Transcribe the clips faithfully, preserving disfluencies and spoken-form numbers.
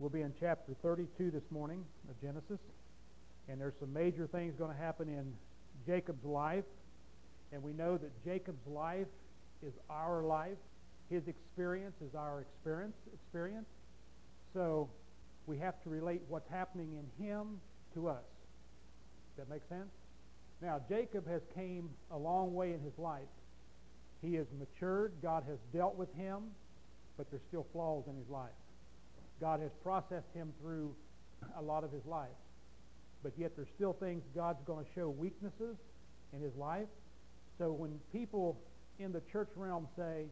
We'll be in chapter thirty-two this morning of Genesis, and there's some major things going to happen in Jacob's life, and we know that Jacob's life is our life. His experience is our experience. experience. So we have to relate what's happening in him to us. Does that make sense? Now, Jacob has came a long way in his life. He has matured. God has dealt with him, but there's still flaws in his life. God has processed him through a lot of his life. But yet there's still things God's going to show weaknesses in his life. So when people in the church realm say,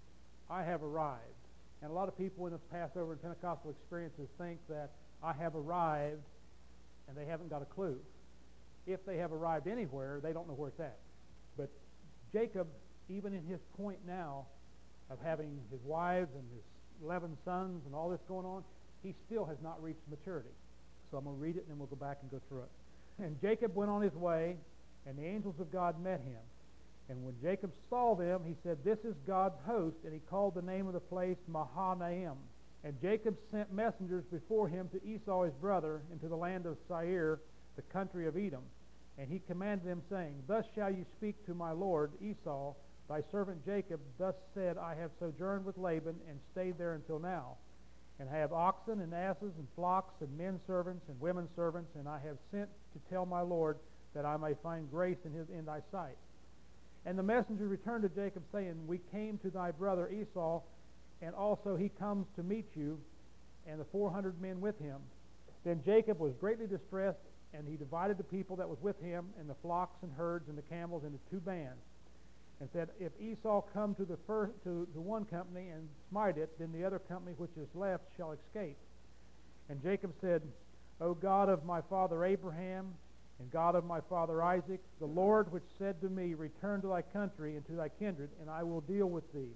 I have arrived, and a lot of people in the Passover and Pentecostal experiences think that I have arrived, and they haven't got a clue. If they have arrived anywhere, they don't know where it's at. But Jacob, even in his point now of having his wives and his eleven sons and all this going on, he still has not reached maturity. So I'm going to read it and then we'll go back and go through it. And Jacob went on his way, and the angels of God met him. And when Jacob saw them, he said, This is God's host, and he called the name of the place Mahanaim. And Jacob sent messengers before him to Esau his brother into the land of Seir, the country of Edom. And he commanded them, saying, Thus shall you speak to my lord Esau, thy servant Jacob, thus said, I have sojourned with Laban, and stayed there until now. And I have oxen and asses and flocks and men servants and women servants, and I have sent to tell my lord that I may find grace in his in thy sight. And the messenger returned to Jacob, saying, We came to thy brother Esau, and also he comes to meet you, and the four hundred men with him. Then Jacob was greatly distressed, and he divided the people that was with him, and the flocks and herds and the camels into two bands, and said, If Esau come to the first to the one company and smite it, then the other company which is left shall escape. And Jacob said, O God of my father Abraham, and God of my father Isaac, the Lord which said to me, Return to thy country and to thy kindred, and I will deal with thee,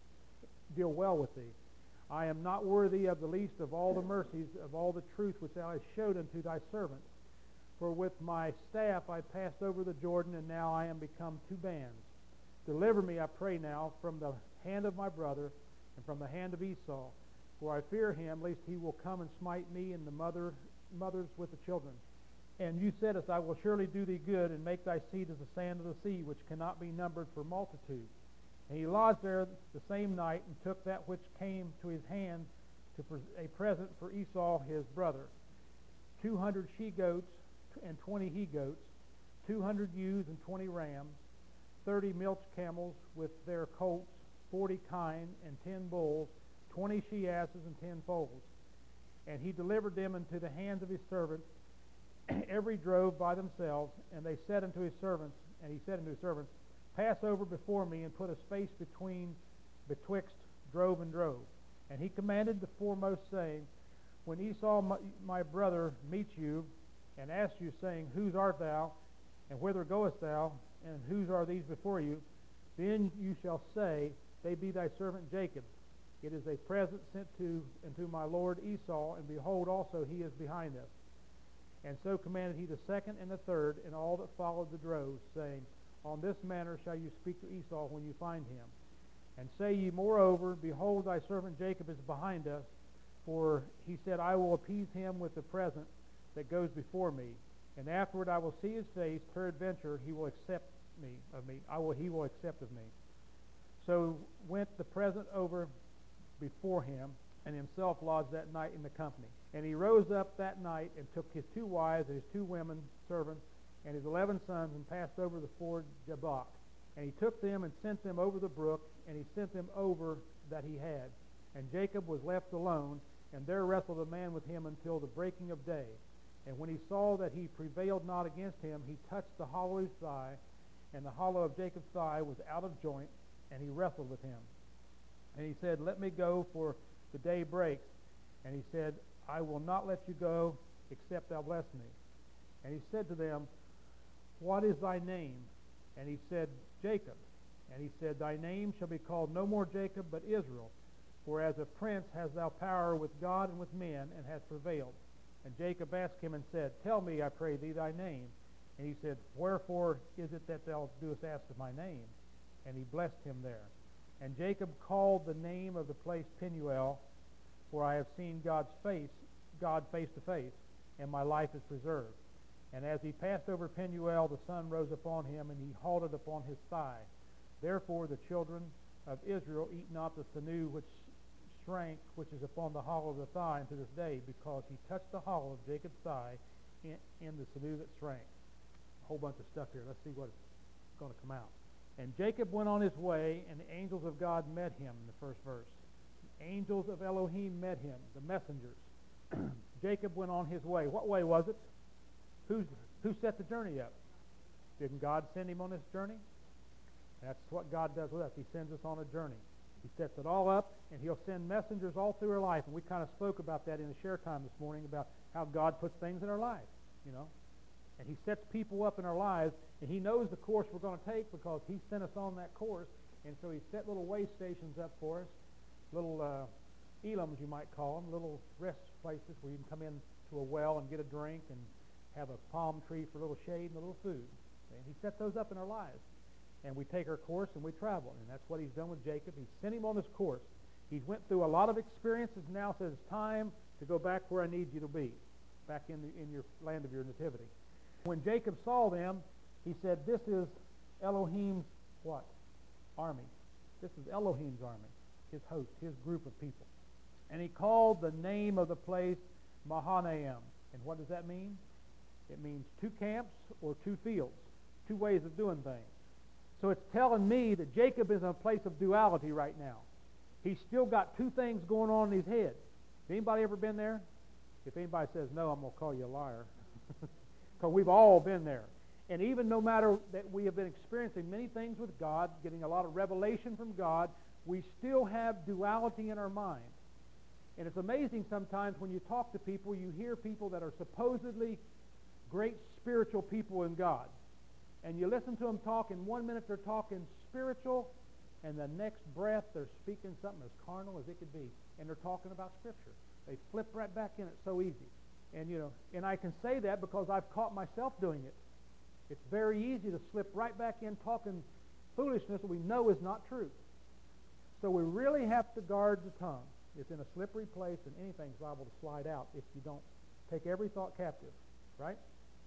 deal well with thee. I am not worthy of the least of all the mercies of all the truth which thou hast showed unto thy servant. For with my staff I passed over the Jordan, and now I am become two bands. Deliver me, I pray now, from the hand of my brother and from the hand of Esau, for I fear him, lest he will come and smite me and the mother, mothers with the children. And you saidst, I will surely do thee good, and make thy seed as the sand of the sea, which cannot be numbered for multitude. And he lodged there the same night, and took that which came to his hand to a present for Esau his brother, two hundred she-goats and twenty he-goats, two hundred ewes and twenty rams, thirty milch camels with their colts, forty kine and ten bulls, twenty she-asses and ten foals. And he delivered them into the hands of his servants, every drove by themselves. And they said unto his servants, and he said unto his servants, Pass over before me, and put a space between betwixt drove and drove. And he commanded the foremost, saying, When Esau my, my brother meets you, and asks you, saying, Whose art thou, and whither goest thou, and whose are these before you? Then you shall say, They be thy servant Jacob. It is a present sent to unto my lord Esau, and behold, also he is behind us. And so commanded he the second and the third, and all that followed the droves, saying, On this manner shall you speak to Esau when you find him. And say ye moreover, Behold, thy servant Jacob is behind us, for he said, I will appease him with the present that goes before me, and afterward I will see his face, peradventure he will accept me of me. I will he will accept of me. So went the present over before him, and himself lodged that night in the company. And he rose up that night, and took his two wives and his two women servants, and his eleven sons, and passed over the ford Jabbok. And he took them and sent them over the brook, and he sent them over that he had. And Jacob was left alone, and there wrestled a man with him until the breaking of day. And when he saw that he prevailed not against him, he touched the hollow of his thigh, and the hollow of Jacob's thigh was out of joint, and he wrestled with him. And he said, Let me go, for the day breaks. And he said, I will not let you go, except thou bless me. And he said to them, What is thy name? And he said, Jacob. And he said, Thy name shall be called no more Jacob, but Israel. For as a prince hast thou power with God and with men, and hast prevailed. And Jacob asked him and said, Tell me, I pray thee, thy name. And he said, Wherefore is it that thou doest ask of my name? And he blessed him there. And Jacob called the name of the place Peniel, for I have seen God's face, God face to face, and my life is preserved. And as he passed over Penuel, the sun rose upon him, and he halted upon his thigh. Therefore the children of Israel eat not the sinew which shrank, which is upon the hollow of the thigh unto this day, because he touched the hollow of Jacob's thigh in, in the sinew that shrank. A whole bunch of stuff here. Let's see what's going to come out. And Jacob went on his way, and the angels of God met him, in the first verse. The angels of Elohim met him, the messengers. Jacob went on his way. What way was it? Who's, who set the journey up? Didn't God send him on this journey? That's what God does with us. He sends us on a journey. He sets it all up, and he'll send messengers all through our life. And we kind of spoke about that in the share time this morning, about how God puts things in our life, you know. And he sets people up in our lives, and he knows the course we're going to take because he sent us on that course. And so he set little way stations up for us, little uh, elams, you might call them, little rest places where you can come in to a well and get a drink and have a palm tree for a little shade and a little food. And he set those up in our lives. And we take our course and we travel. And that's what he's done with Jacob. He sent him on this course. He's went through a lot of experiences. Now says it's time to go back where I need you to be, back in, the, in your land of your nativity. When Jacob saw them, he said, this is Elohim's what? Army. This is Elohim's army, his host, his group of people. And he called the name of the place Mahanaim. And what does that mean? It means two camps or two fields, two ways of doing things. So it's telling me that Jacob is in a place of duality right now. He's still got two things going on in his head. Anybody ever been there? If anybody says no, I'm going to call you a liar. Because we've all been there. And even no matter that we have been experiencing many things with God, getting a lot of revelation from God, we still have duality in our mind. And it's amazing sometimes when you talk to people, you hear people that are supposedly great spiritual people in God. And you listen to them talk, and one minute they're talking spiritual, and the next breath they're speaking something as carnal as it could be. And they're talking about Scripture. They flip right back in it so easy. And, you know, and I can say that because I've caught myself doing it. It's very easy to slip right back in talking foolishness that we know is not true. So we really have to guard the tongue. It's in a slippery place, and anything's liable to slide out if you don't take every thought captive, right?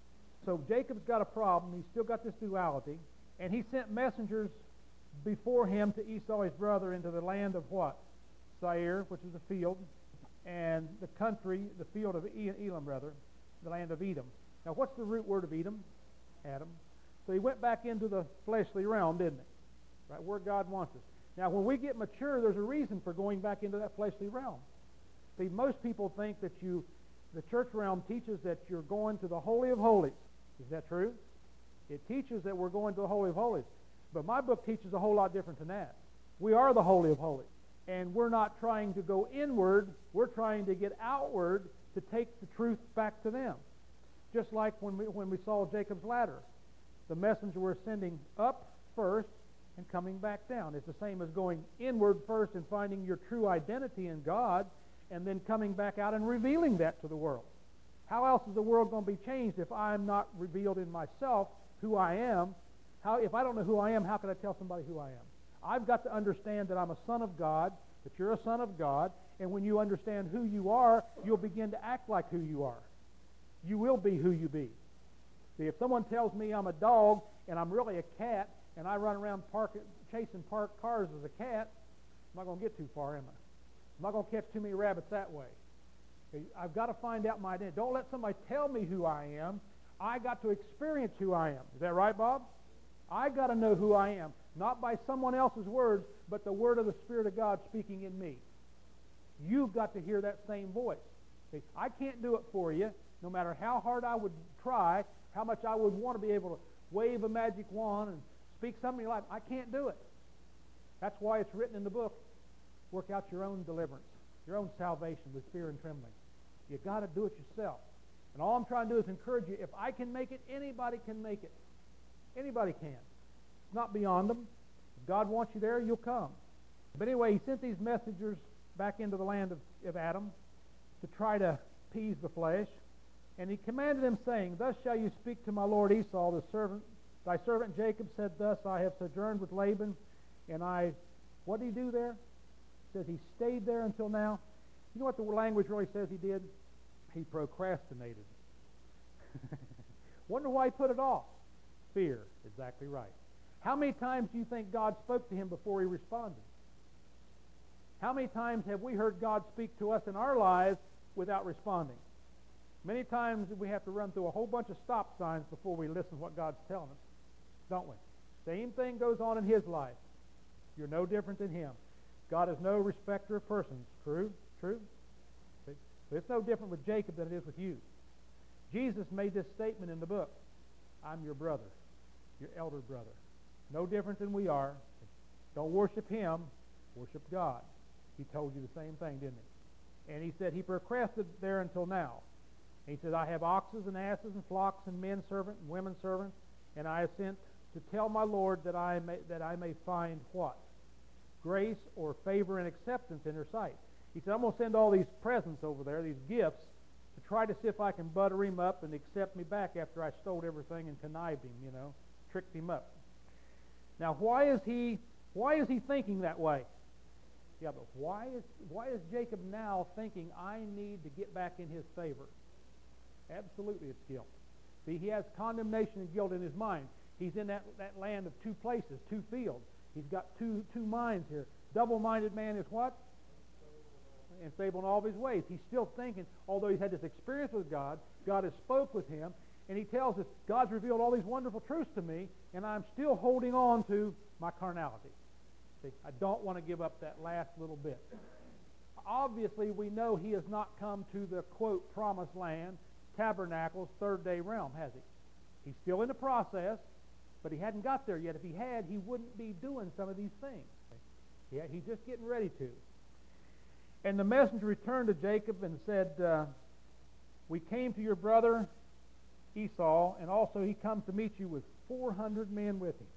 So Jacob's got a problem. He's still got this duality. And he sent messengers before him to Esau, his brother, into the land of what? Seir, which is a field, and the country, the field of Elam, rather, the land of Edom. Now, what's the root word of Edom? Adam. So he went back into the fleshly realm, didn't he? Right, where God wants us. Now, when we get mature, there's a reason for going back into that fleshly realm. See, most people think that you, the church realm teaches that you're going to the Holy of Holies. Is that true? It teaches that we're going to the Holy of Holies. But my book teaches a whole lot different than that. We are the Holy of Holies. And we're not trying to go inward. We're trying to get outward to take the truth back to them. Just like when we, when we saw Jacob's ladder. The messenger we're sending up first and coming back down. It's the same as going inward first and finding your true identity in God, and then coming back out and revealing that to the world. How else is the world going to be changed if I'm not revealed in myself who I am? How, if I don't know who I am, how can I tell somebody who I am? I've got to understand that I'm a son of God, that you're a son of God, and when you understand who you are, you'll begin to act like who you are. You will be who you be. See, if someone tells me I'm a dog and I'm really a cat, and I run around park, chasing parked cars as a cat, I'm not going to get too far, am I? I'm not going to catch too many rabbits that way. I've got to find out my identity. Don't let somebody tell me who I am. I got to experience who I am. Is that right, Bob? I got to know who I am, not by someone else's words, but the word of the Spirit of God speaking in me. You've got to hear that same voice. See, I can't do it for you, no matter how hard I would try, how much I would want to be able to wave a magic wand and speak something in your life. I can't do it. That's why it's written in the book. Work out your own deliverance, your own salvation with fear and trembling. You've got to do it yourself. And all I'm trying to do is encourage you. If I can make it, anybody can make it. Anybody can. It's not beyond them. If God wants you there, you'll come. But anyway, he sent these messengers back into the land of, of Adam to try to appease the flesh. And he commanded them, saying, Thus shall you speak to my lord Esau, the servant. Thy servant Jacob said thus, I have sojourned with Laban, and I, what did he do there? It says he stayed there until now. You know what the language really says he did? He procrastinated. Wonder why he put it off? Fear. Exactly right. How many times do you think God spoke to him before he responded? How many times have we heard God speak to us in our lives without responding? Many times we have to run through a whole bunch of stop signs before we listen to what God's telling us, don't we? Same thing goes on in his life. You're no different than him. God is no respecter of persons. True? True? See? But it's no different with Jacob than it is with you. Jesus made this statement in the book. I'm your brother, your elder brother. No different than we are. Don't worship him, worship God. He told you the same thing, didn't he? And he said he procrastinated there until now. And he said, I have oxes and asses and flocks and men servant and women servants, and I have sent to tell my Lord that I may that I may find what? Grace or favor and acceptance in her sight. He said, I'm going to send all these presents over there, these gifts, to try to see if I can butter him up and accept me back after I stole everything and connived him, you know, tricked him up. Now, why is he why is he thinking that way? Yeah, but why is why is Jacob now thinking I need to get back in his favor? Absolutely, it's guilt. See, he has condemnation and guilt in his mind. He's in that, that land of two places, two fields. He's got two two minds here. Double-minded man is what? Unstable in all of his ways. He's still thinking, although he's had this experience with God, God has spoke with him, and he tells us, God's revealed all these wonderful truths to me, and I'm still holding on to my carnality. See, I don't want to give up that last little bit. Obviously, we know he has not come to the, quote, promised land, tabernacles, third day realm, has he? He's still in the process, but he hadn't got there yet. If he had, he wouldn't be doing some of these things. Yeah, he's just getting ready to. And the messenger returned to Jacob and said, uh, we came to your brother Esau, and also he comes to meet you with four hundred men with him.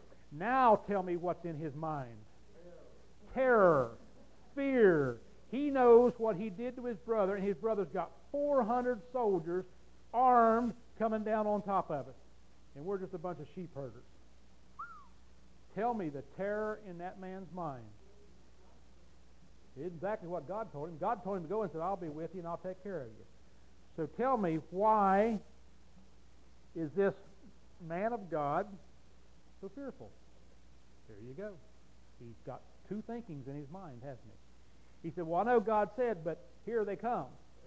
Now tell me what's in his mind. Terror, fear. He knows what he did to his brother, and his brother's got four hundred soldiers armed coming down on top of us. And we're just a bunch of sheep herders. Tell me the terror in that man's mind. It isn't exactly what God told him. God told him to go and said, I'll be with you and I'll take care of you. So tell me, why is this man of God so fearful? There you go. He's got two thinkings in his mind, hasn't he? He said, well, I know God said, but here they come.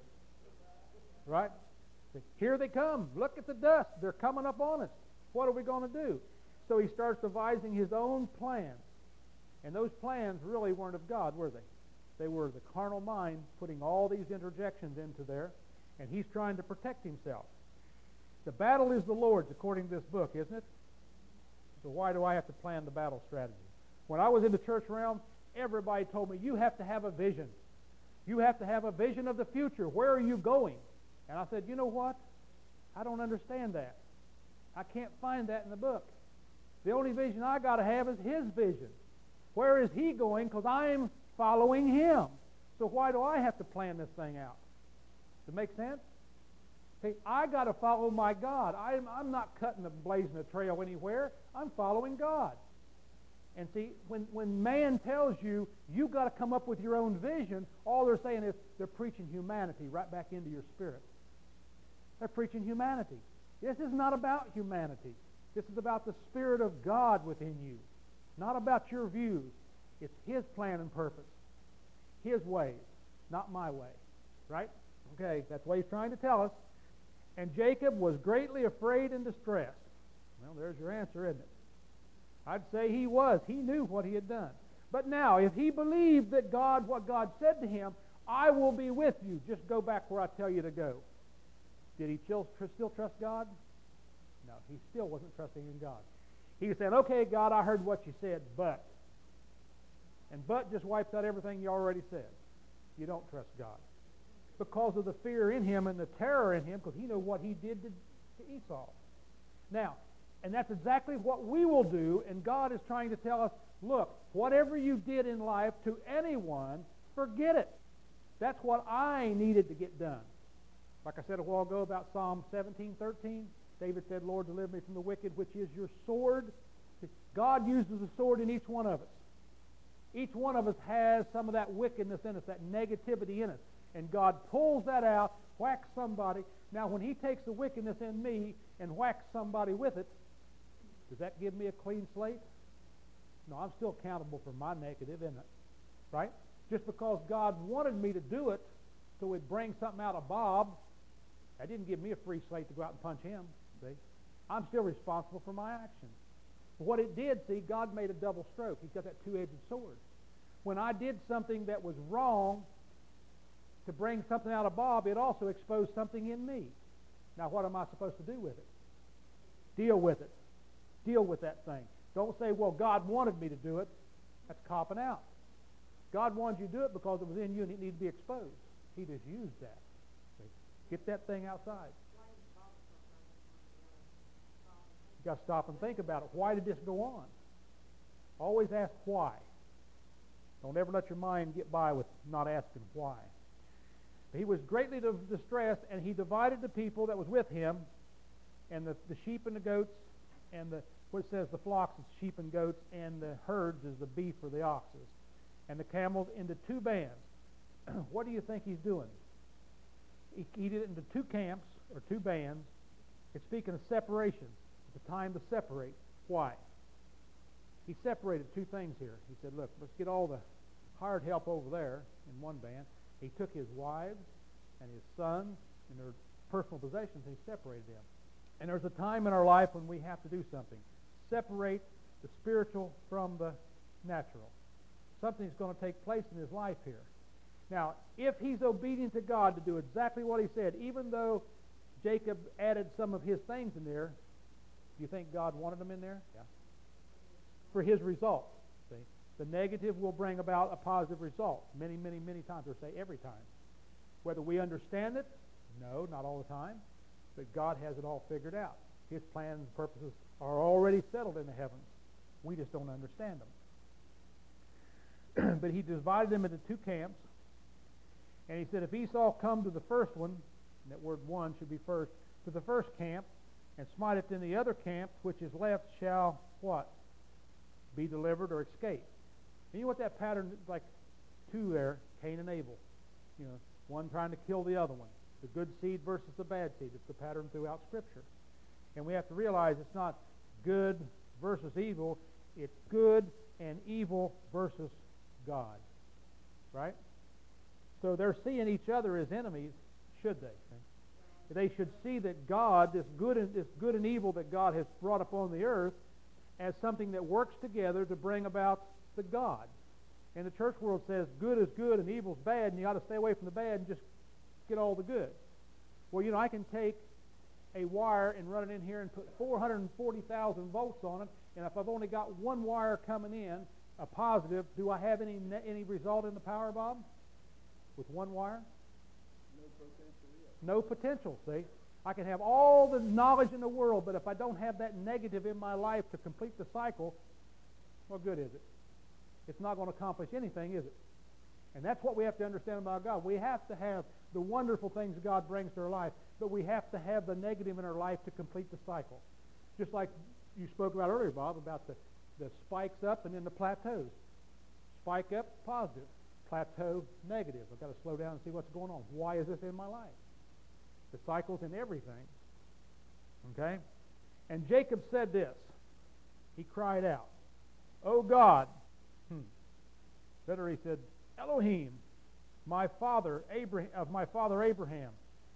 Right? Here they come. Look at the dust. They're coming up on us. What are we going to do? So he starts devising his own plans. And those plans really weren't of God, were they? They were the carnal mind putting all these interjections into there, and he's trying to protect himself. The battle is the Lord's, according to this book, isn't it? So why do I have to plan the battle strategy? When I was in the church realm, everybody told me, you have to have a vision. You have to have a vision of the future. Where are you going? And I said, you know what? I don't understand that. I can't find that in the book. The only vision I got to have is his vision. Where is he going? Because I'm following him. So why do I have to plan this thing out? Does it make sense? See, I got to follow my God. I'm, I'm not cutting a blazing a trail anywhere. I'm following God. And see, when, when man tells you, you've got to come up with your own vision, all they're saying is they're preaching humanity right back into your spirit. They're preaching humanity. This is not about humanity. This is about the Spirit of God within you. Not about your views. It's his plan and purpose. His ways, not my way. Right? Okay, that's what he's trying to tell us. And Jacob was greatly afraid and distressed. Well, there's your answer, isn't it? I'd say he was. He knew what he had done. But now, if he believed that God, what God said to him, I will be with you, just go back where I tell you to go. Did he still, still trust God? No, he still wasn't trusting in God. He was saying, okay, God, I heard what you said, but. And but just wipes out everything you already said. You don't trust God. Because of the fear in him and the terror in him, because he knew what he did to, to Esau. Now, and that's exactly what we will do, and God is trying to tell us, look, whatever you did in life to anyone, forget it. That's what I needed to get done. Like I said a while ago about Psalm seventeen thirteen, David said, Lord, deliver me from the wicked, which is your sword. God uses a sword in each one of us. Each one of us has some of that wickedness in us, that negativity in us. And God pulls that out, whacks somebody. Now, when He takes the wickedness in me and whacks somebody with it, does that give me a clean slate? No, I'm still accountable for my negative, isn't it? Right? Just because God wanted me to do it so He'd bring something out of Bob, that didn't give me a free slate to go out and punch him. See? I'm still responsible for my actions. What it did, see, God made a double stroke. He's got that two-edged sword. When I did something that was wrong to bring something out of Bob, it also exposed something in me. Now, what am I supposed to do with it? Deal with it. Deal with that thing. Don't say, well, God wanted me to do it. That's copping out. God wanted you to do it because it was in you and it needed to be exposed. He just used that. See? Get that thing outside. You've got to stop and think about it. Why did this go on? Always ask why. Don't ever let your mind get by with not asking why. He was greatly distressed, and he divided the people that was with him, and the, the sheep and the goats, and the what it says, the flocks is sheep and goats, and the herds is the beef or the oxes, and the camels into two bands. What do you think he's doing? He, he did it into two camps, or two bands. It's speaking of separation. It's a time to separate. Why? He separated two things here. He said, look, let's get all the hired help over there in one band. He took his wives and his sons and their personal possessions, and he separated them. And there's a time in our life when we have to do something. Separate the spiritual from the natural. Something's going to take place in his life here. Now, if he's obedient to God to do exactly what he said, even though Jacob added some of his things in there, do you think God wanted them in there? Yeah. For his result. See? The negative will bring about a positive result many, many, many times, or say every time. Whether we understand it, no, not all the time, but God has it all figured out. His plans and purposes are already settled in the heavens. We just don't understand them. But he divided them into two camps, and he said, if Esau come to the first one, and that word one should be first, to the first camp, and smiteth in the other camp, which is left, shall what? Be delivered or escape. And you know what that pattern, like two there, Cain and Abel. You know, one trying to kill the other one. The good seed versus the bad seed. It's the pattern throughout Scripture. And we have to realize it's not good versus evil. It's good and evil versus God. Right? So they're seeing each other as enemies, should they? They should see that God, this good and, this good and evil that God has brought upon the earth, as something that works together to bring about the God. And the church world says good is good and evil is bad, and you ought to stay away from the bad and just get all the good. Well, you know, I can take a wire and run it in here and put four hundred forty thousand volts on it, and if I've only got one wire coming in, a positive, do I have any any result in the power, Bob? With one wire? No potential yet. No potential, see? I can have all the knowledge in the world, but if I don't have that negative in my life to complete the cycle, what good is it? It's not going to accomplish anything, is it? And that's what we have to understand about God. We have to have the wonderful things God brings to our life, but we have to have the negative in our life to complete the cycle. Just like you spoke about earlier, Bob, about the, the spikes up and then the plateaus. Spike up, positive. Plateau, negative. I've got to slow down and see what's going on. Why is this in my life? The cycle's in everything. Okay? And Jacob said this. He cried out, "O God," hmm, better he said, "Elohim, my father Abraham, of my father Abraham,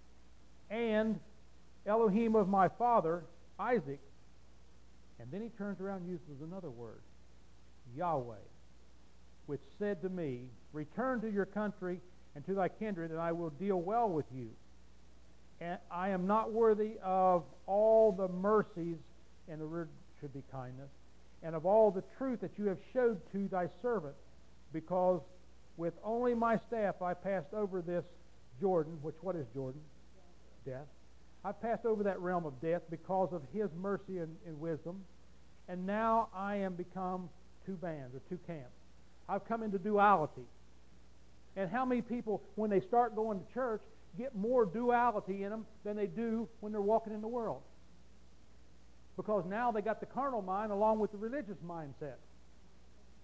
and Elohim of my father Isaac." And then he turns around and uses another word, Yahweh, which said to me, "Return to your country and to thy kindred, and I will deal well with you. And I am not worthy of all the mercies," and the word should be kindness, "and of all the truth that you have showed to thy servant, because with only my staff I passed over this Jordan," which what is Jordan? Death. I passed over that realm of death because of his mercy and, and wisdom, and now I am become two bands or two camps. I've come into duality. And how many people, when they start going to church, get more duality in them than they do when they're walking in the world? Because now they got the carnal mind along with the religious mindset.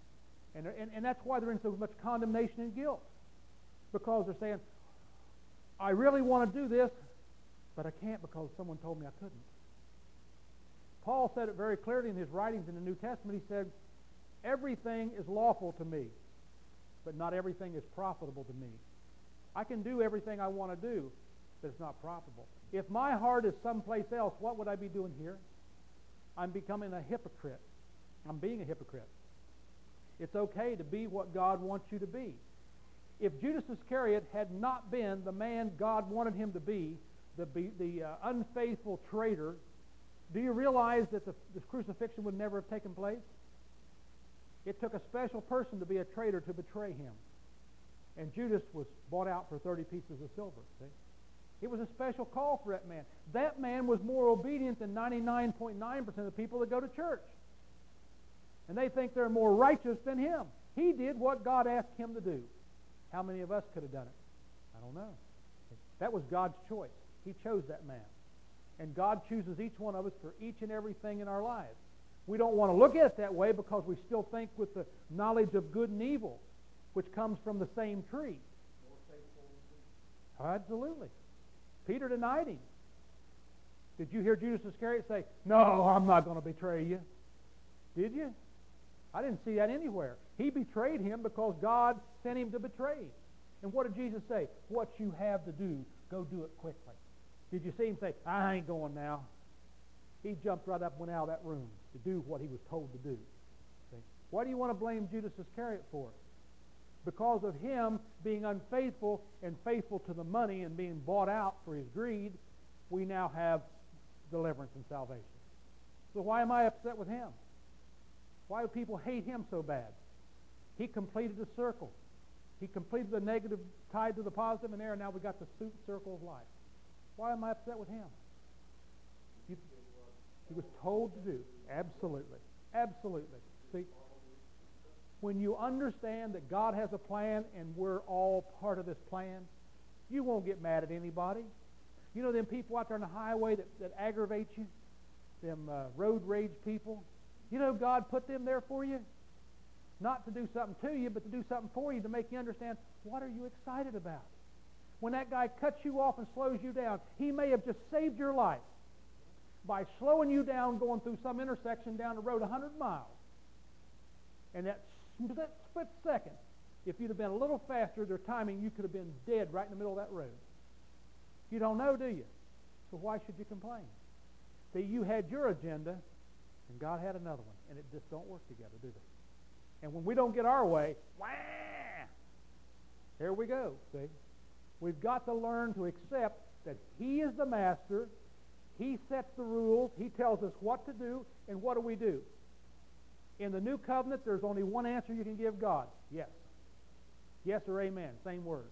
And, and, and that's why they're in so much condemnation and guilt. Because they're saying, I really want to do this, but I can't because someone told me I couldn't. Paul said it very clearly in his writings in the New Testament. He said, everything is lawful to me, but not everything is profitable to me. I can do everything I want to do, but it's not profitable. If my heart is someplace else, what would I be doing here? I'm becoming a hypocrite. I'm being a hypocrite. It's okay to be what God wants you to be. If Judas Iscariot had not been the man God wanted him to be, the, the uh, unfaithful traitor, do you realize that the, the crucifixion would never have taken place? It took a special person to be a traitor to betray him. And Judas was bought out for thirty pieces of silver. See? It was a special call for that man. That man was more obedient than ninety-nine point nine percent of the people that go to church. And they think they're more righteous than him. He did what God asked him to do. How many of us could have done it? I don't know. That was God's choice. He chose that man. And God chooses each one of us for each and everything in our lives. We don't want to look at it that way because we still think with the knowledge of good and evil, which comes from the same tree. Absolutely. Peter denied him. Did you hear Judas Iscariot say, no, I'm not going to betray you? Did you? I didn't see that anywhere. He betrayed him because God sent him to betray him. And what did Jesus say? What you have to do, go do it quickly. Did you see him say, I ain't going now? He jumped right up and went out of that room to do what he was told to do. See? Why do you want to blame Judas Iscariot for it? Because of him being unfaithful and faithful to the money and being bought out for his greed, we now have deliverance and salvation. So why am I upset with him? Why do people hate him so bad? He completed the circle. He completed the negative tied to the positive, and there, now we got the circle of life. Why am I upset with him? He, he was told to do. Absolutely. Absolutely. See, when you understand that God has a plan and we're all part of this plan, you won't get mad at anybody. You know them people out there on the highway that, that aggravate you? Them uh, road rage people? You know God put them there for you? Not to do something to you, but to do something for you to make you understand, what are you excited about? When that guy cuts you off and slows you down, he may have just saved your life by slowing you down going through some intersection down the road one hundred miles. And that split second, if you'd have been a little faster, their timing, you could have been dead right in the middle of that road. You don't know, do you? So why should you complain? See, you had your agenda, and God had another one, and it just don't work together, do they? And when we don't get our way, wah, there we go, see? We've got to learn to accept that He is the master. He sets the rules. He tells us what to do, and what do we do? In the new covenant, there's only one answer you can give God. Yes. Yes or amen. Same word.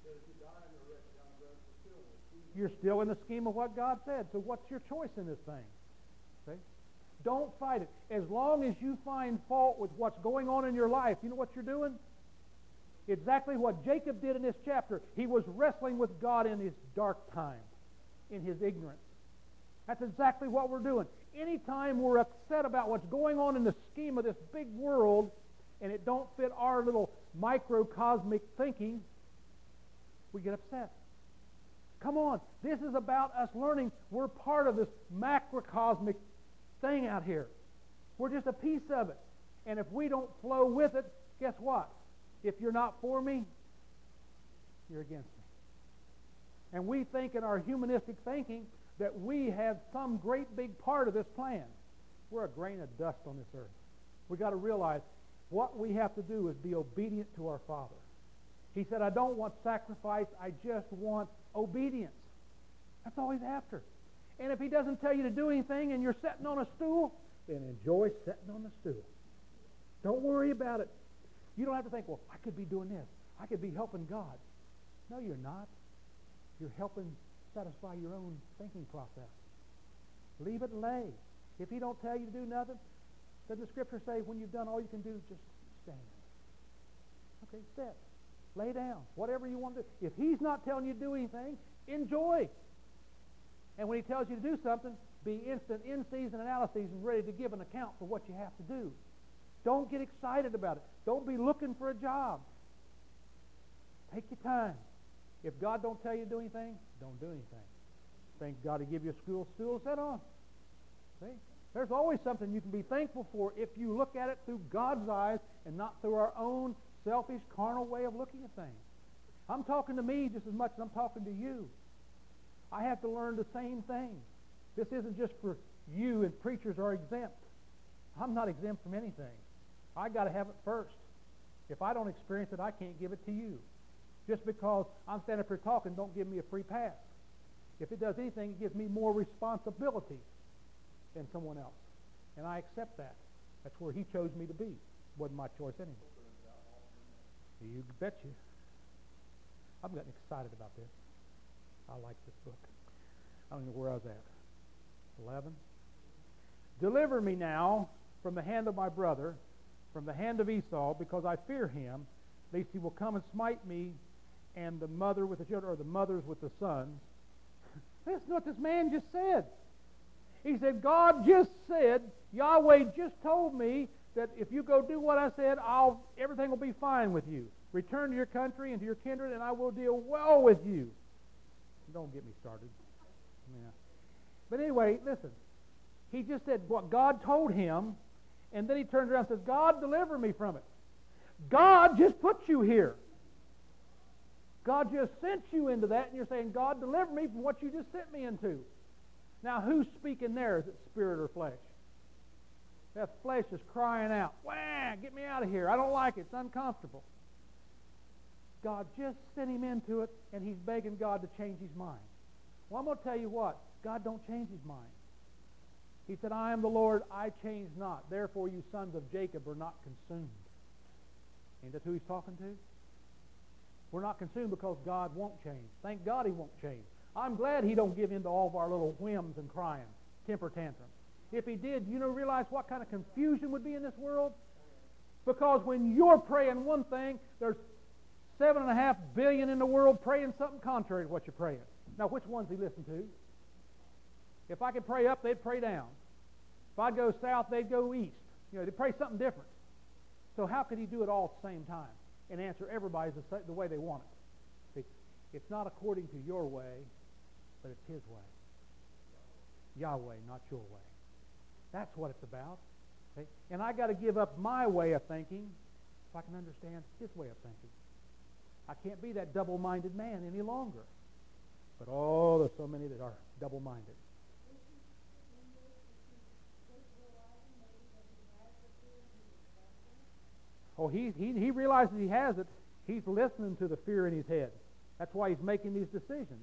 You're still in the scheme of what God said. So what's your choice in this thing? See? Don't fight it. As long as you find fault with what's going on in your life, you know what you're doing? Exactly what Jacob did in this chapter. He was wrestling with God in his dark time, in his ignorance. That's exactly what we're doing. Anytime we're upset about what's going on in the scheme of this big world and it don't fit our little microcosmic thinking, we get upset. Come on, this is about us learning we're part of this macrocosmic thing out here. We're just a piece of it. And if we don't flow with it, guess what? If you're not for me, you're against me. And we think in our humanistic thinking that we have some great big part of this plan. We're a grain of dust on this earth. We've got to realize what we have to do is be obedient to our Father. He said, I don't want sacrifice, I just want obedience. That's all He's after. And if He doesn't tell you to do anything and you're sitting on a stool, then enjoy sitting on the stool. Don't worry about it. You don't have to think, well, I could be doing this. I could be helping God. No, you're not. You're helping satisfy your own thinking process. Leave it lay. If He don't tell you to do nothing, doesn't the Scripture say when you've done all you can do, just stand? Okay, sit. Lay down. Whatever you want to do. If He's not telling you to do anything, enjoy. And when He tells you to do something, be instant in season and out of season, ready to give an account for what you have to do. Don't get excited about it. Don't be looking for a job. Take your time. If God don't tell you to do anything, don't do anything. Thank God to give you a school, stool to sit on. See? There's always something you can be thankful for if you look at it through God's eyes and not through our own selfish, carnal way of looking at things. I'm talking to me just as much as I'm talking to you. I have to learn the same thing. This isn't just for you, and preachers are exempt. I'm not exempt from anything. I got to have it first. If I don't experience it, I can't give it to you. Just because I'm standing up here talking, don't give me a free pass. If it does anything, it gives me more responsibility than someone else. And I accept that. That's where He chose me to be. Wasn't my choice anyway. You bet you. I'm getting excited about this. I like this book. I don't know where I was at. eleven. Deliver me now from the hand of my brother, from the hand of Esau, because I fear him, lest he will come and smite me, and the mother with the children, or the mothers with the sons. That's what this man just said. He said, God just said, Yahweh just told me that if you go do what I said, I'll everything will be fine with you. Return to your country and to your kindred, and I will deal well with you. Don't get me started. Yeah. But anyway, listen. He just said what God told him, and then he turns around and says, God, deliver me from it. God just put you here. God just sent you into that, and you're saying, God, deliver me from what you just sent me into. Now, who's speaking there? Is it spirit or flesh? That flesh is crying out, wah, get me out of here. I don't like it. It's uncomfortable. God just sent him into it, and he's begging God to change his mind. Well, I'm going to tell you what. God don't change his mind. He said, I am the Lord, I change not. Therefore, you sons of Jacob are not consumed. Ain't that who he's talking to? We're not consumed because God won't change. Thank God he won't change. I'm glad he don't give in to all of our little whims and crying, temper tantrums. If he did, you know, realize what kind of confusion would be in this world? Because when you're praying one thing, there's seven and a half billion in the world praying something contrary to what you're praying. Now, which ones he listen to? If I could pray up, they'd pray down. If I'd go south, they'd go east. You know, they'd pray something different. So how could he do it all at the same time and answer everybody the, the way they want it? See, it's not according to your way, but it's his way. Yahweh, not your way. That's what it's about. Okay? And I got to give up my way of thinking if I can understand his way of thinking. I can't be that double-minded man any longer. But oh, there's so many that are double-minded. Oh, he, he, he realizes he has it. He's listening to the fear in his head. That's why he's making these decisions.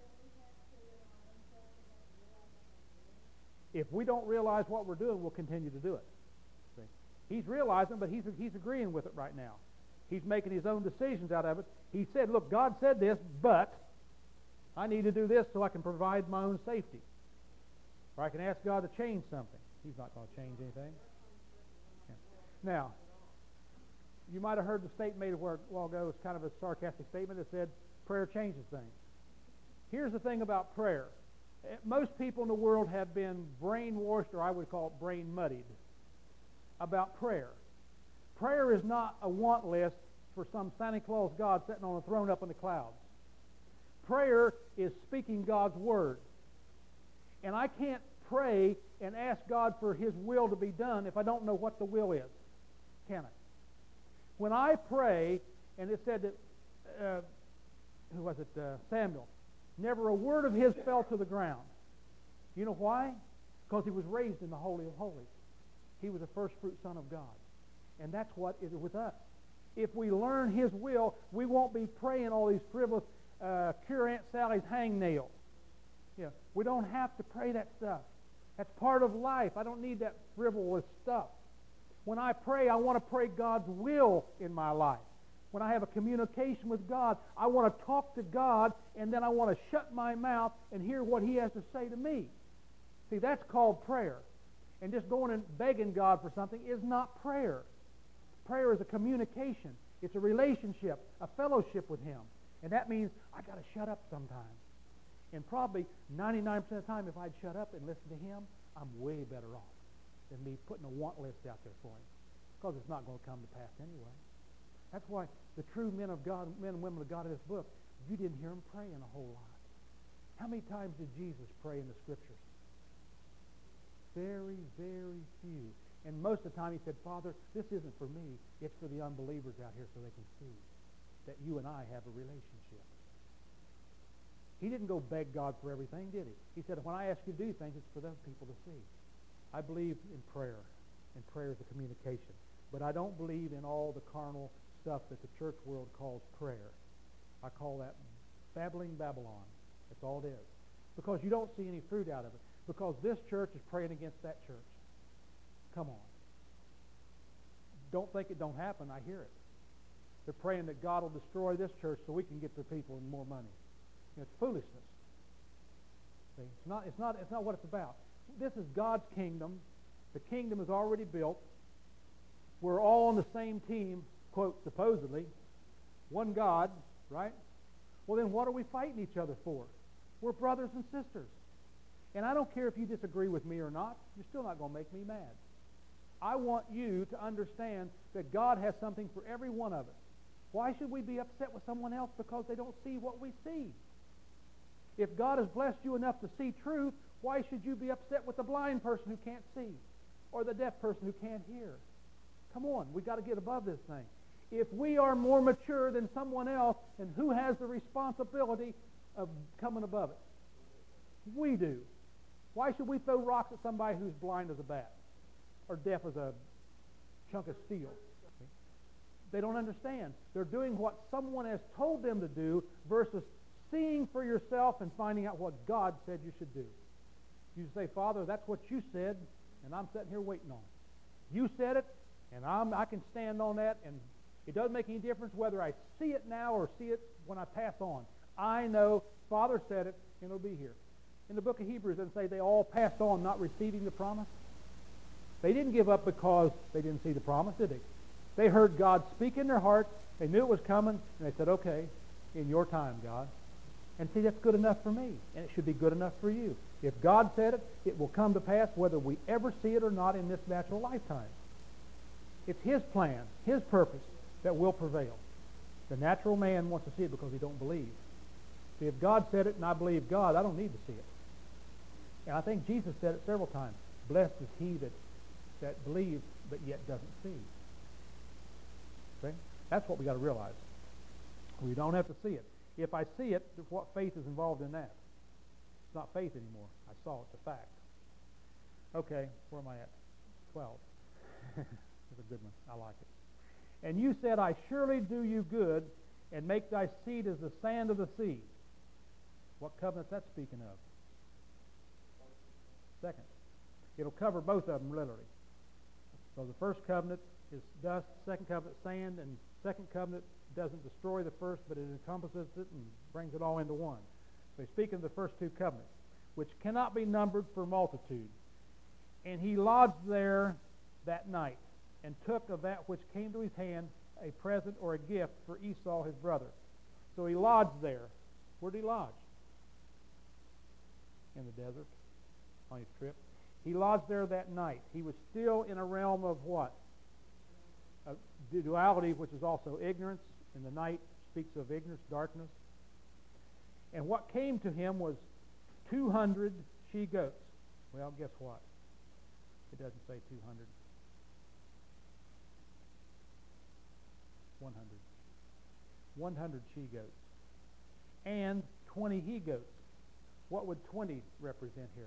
If we don't realize what we're doing, we'll continue to do it. See? He's realizing, but he's, he's agreeing with it right now. He's making his own decisions out of it. He said, look, God said this, but I need to do this so I can provide my own safety. Or I can ask God to change something. He's not going to change anything. Yeah. Now, you might have heard the statement made a while ago. It's kind of a sarcastic statement that said, prayer changes things. Here's the thing about prayer. Most people in the world have been brainwashed, or I would call it brain muddied, about prayer. Prayer is not a want list for some Santa Claus God sitting on a throne up in the clouds. Prayer is speaking God's word. And I can't pray and ask God for his will to be done if I don't know what the will is. Can I? When I pray, and it said that, uh, who was it, uh, Samuel, never a word of his fell to the ground. You know why? Because he was raised in the Holy of Holies. He was a first fruit son of God. And that's what is with us. If we learn his will, we won't be praying all these frivolous, uh, cure Aunt Sally's hangnail. You know, we don't have to pray that stuff. That's part of life. I don't need that frivolous stuff. When I pray, I want to pray God's will in my life. When I have a communication with God, I want to talk to God, and then I want to shut my mouth and hear what he has to say to me. See, that's called prayer. And just going and begging God for something is not prayer. Prayer is a communication. It's a relationship, a fellowship with him. And that means I got to shut up sometimes. And probably ninety-nine percent of the time, if I'd shut up and listen to him, I'm way better off than me putting a want list out there for him. because it's not going to come to pass anyway. That's why the true men of God, men and women of God in this book, you didn't hear them praying a whole lot. How many times did Jesus pray in the Scriptures? Very, very few. And most of the time he said, Father, this isn't for me. It's for the unbelievers out here so they can see that you and I have a relationship. He didn't go beg God for everything, did he? He said, when I ask you to do things, it's for those people to see. I believe in prayer, and prayer is a communication. But I don't believe in all the carnal stuff that the church world calls prayer. I call that babbling Babylon. That's all it is. Because you don't see any fruit out of it. Because this church is praying against that church. Come on. Don't think it don't happen. I hear it. They're praying that God will destroy this church so we can get their people more money. You know, it's foolishness. See, it's not, it's not, it's not what it's about. This is God's kingdom. The kingdom is already built. We're all on the same team, quote, supposedly. One God, right? Well, then what are we fighting each other for? We're brothers and sisters. And I don't care if you disagree with me or not. You're still not going to make me mad. I want you to understand that God has something for every one of us. Why should we be upset with someone else because they don't see what we see? If God has blessed you enough to see truth, why should you be upset with the blind person who can't see or the deaf person who can't hear? Come on, we've got to get above this thing. If we are more mature than someone else, then who has the responsibility of coming above it? We do. Why should we throw rocks at somebody who's blind as a bat or deaf as a chunk of steel? They don't understand. They're doing what someone has told them to do versus seeing for yourself and finding out what God said you should do. You say, Father, that's what you said, and I'm sitting here waiting on it. You said it, and I'm, I can stand on that, and it doesn't make any difference whether I see it now or see it when I pass on. I know Father said it, and it'll be here. In the book of Hebrews, it say they all passed on not receiving the promise. They didn't give up because they didn't see the promise, did they? They heard God speak in their heart. They knew it was coming, and they said, okay, in your time, God. And see, that's good enough for me, and it should be good enough for you. If God said it, it will come to pass whether we ever see it or not in this natural lifetime. It's His plan, His purpose that will prevail. The natural man wants to see it because he don't believe. See, if God said it and I believe God, I don't need to see it. And I think Jesus said it several times. Blessed is he that, that believes but yet doesn't see. Okay? That's what we got to realize. We don't have to see it. If I see it, what faith is involved in that? It's not faith anymore. I saw it. It's a fact. Okay, where am I at? twelve. That's a good one. I like it. And you said, I surely do you good, and make thy seed as the sand of the sea. What covenant that's speaking of? Second. It'll cover both of them literally. So the first covenant is dust, second covenant sand, and second covenant doesn't destroy the first, but it encompasses it and brings it all into one. So he's speaking of the first two covenants, which cannot be numbered for multitude. And he lodged there that night, and took of that which came to his hand a present or a gift for Esau his brother. So he lodged there. Where did he lodge? In the desert, on his trip. He lodged there that night. He was still in a realm of what? A duality, which is also ignorance. And the night speaks of ignorance, darkness. And what came to him was two hundred she-goats. Well, guess what? It doesn't say two hundred. one hundred. one hundred she-goats. And twenty he-goats. What would twenty represent here?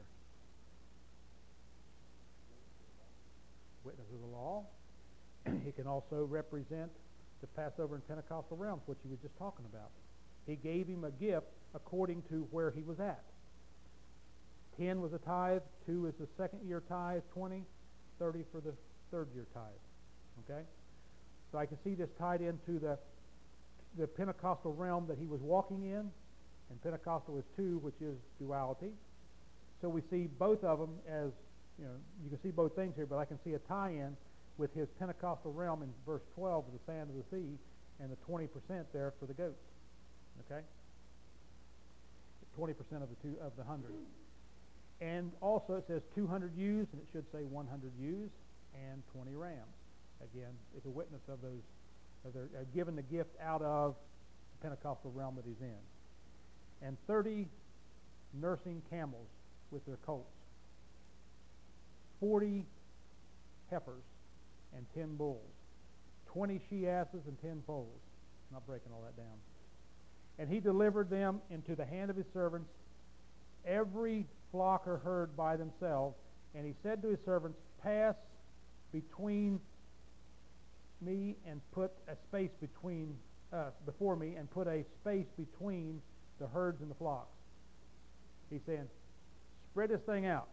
Witness of the law. It can also represent the Passover and Pentecostal realms, which you were just talking about. He gave him a gift according to where he was at. Ten was a tithe, two is the second year tithe, twenty, thirty for the third year tithe. Okay? So I can see this tied into the, the Pentecostal realm that he was walking in. And Pentecostal is two, which is duality. So we see both of them as, you know, you can see both things here, but I can see a tie-in with his Pentecostal realm in verse twelve of the sand of the sea and the twenty percent there for the goats. Okay? twenty percent of the two of the one hundred. And also it says two hundred ewes, and it should say one hundred ewes and twenty rams. again, is a witness of those, of their, uh, given the gift out of the Pentecostal realm that he's in. And thirty nursing camels with their colts. forty heifers and ten bulls. twenty she-asses and ten foals. I'm not breaking all that down. And he delivered them into the hand of his servants, every flock or herd by themselves. And he said to his servants, pass between me and put a space between us, before me, and put a space between the herds and the flocks. He's saying, spread this thing out.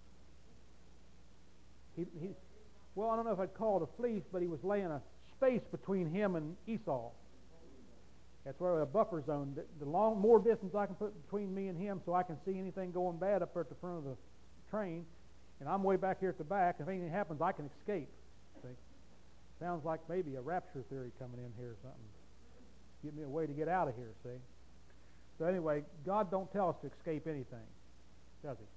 He, he, well, I don't know if I'd call it a fleece, but he was laying a space between him and Esau. That's where a buffer zone. The, the long, more distance I can put between me and him, so I can see anything going bad up there at the front of the train, and I'm way back here at the back. If anything happens, I can escape. See? Sounds like maybe a rapture theory coming in here or something. Give me a way to get out of here. See. So anyway, God don't tell us to escape anything, does he?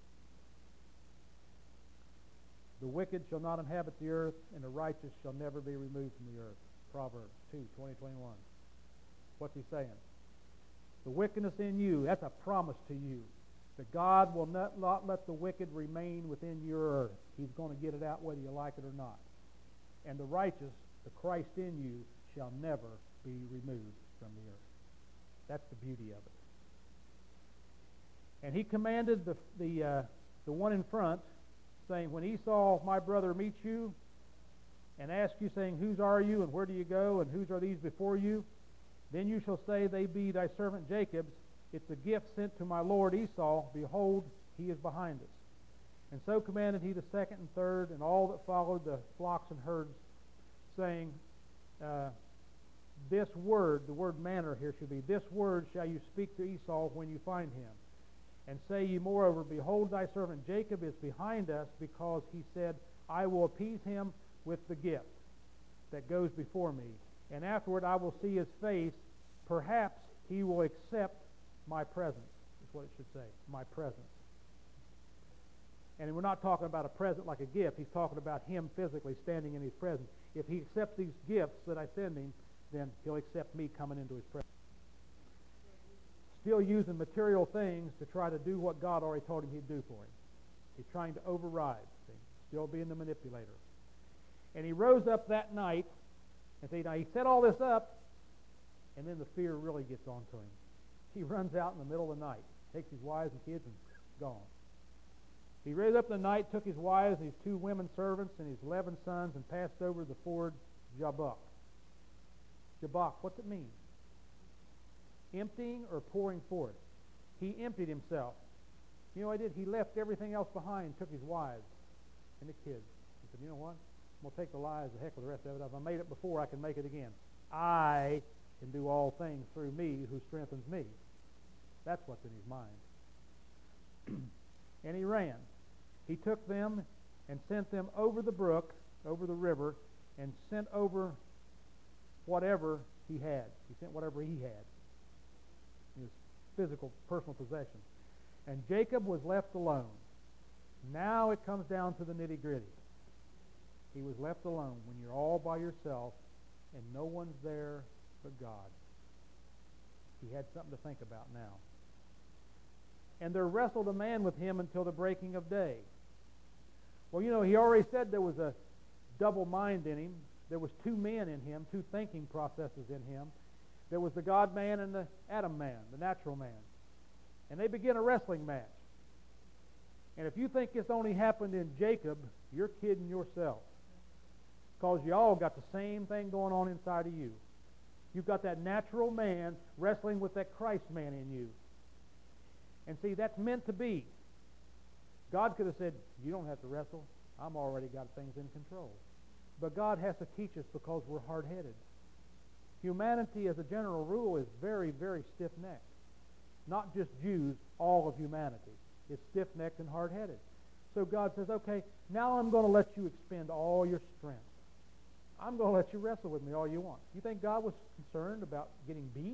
The wicked shall not inhabit the earth, and the righteous shall never be removed from the earth. Proverbs two, twenty, twenty-one. What's he saying? The wickedness in you, that's a promise to you. That God will not, not let the wicked remain within your earth. He's going to get it out whether you like it or not. And the righteous, the Christ in you, shall never be removed from the earth. That's the beauty of it. And he commanded the, the, uh, the one in front, saying, when Esau, my brother, meets you and asks you, saying, whose are you, and where do you go, and whose are these before you? Then you shall say, they be thy servant Jacob's. It's a gift sent to my lord Esau. Behold, he is behind us. And so commanded he the second and third, and all that followed the flocks and herds, saying, uh, this word, the word manner here should be, this word shall you speak to Esau when you find him. And say ye moreover, behold, thy servant Jacob is behind us, because he said, I will appease him with the gift that goes before me. And afterward I will see his face. Perhaps he will accept my presence, is what it should say, my presence. And we're not talking about a present like a gift. He's talking about him physically standing in his presence. If he accepts these gifts that I send him, then he'll accept me coming into his presence. Still using material things to try to do what God already told him he'd do for him. He's trying to override, see, still being the manipulator. And he rose up that night, and see, now he set all this up, and then the fear really gets on to him. He runs out in the middle of the night, takes his wives and kids, and gone. He rose up in the night, took his wives and his two women servants and his eleven sons, and passed over the ford Jabbok. Jabbok, what's it mean? Emptying or pouring forth? He emptied himself. You know what he did? He left everything else behind, took his wives and the kids. He said, you know what? I'm going to take the lies, the heck with the rest of it. If I made it before, I can make it again. I can do all things through me who strengthens me. That's what's in his mind. And he ran. He took them and sent them over the brook, over the river, and sent over whatever he had. He sent whatever he had. His physical, personal possessions. And Jacob was left alone. Now it comes down to the nitty-gritty. He was left alone when you're all by yourself and no one's there but God. He had something to think about now. And there wrestled a man with him until the breaking of day. Well, you know, he already said there was a double mind in him. There was two men in him, two thinking processes in him. There was the God man and the Adam man, the natural man. And they begin a wrestling match. And if you think this only happened in Jacob, you're kidding yourself. Because you all got the same thing going on inside of you. You've got that natural man wrestling with that Christ man in you. And see, that's meant to be. God could have said, you don't have to wrestle. I'm already got things in control. But God has to teach us because we're hard-headed. Humanity, as a general rule, is very, very stiff-necked. Not just Jews, all of humanity is stiff-necked and hard-headed. So God says, okay, now I'm going to let you expend all your strength. I'm going to let you wrestle with me all you want. You think God was concerned about getting beat?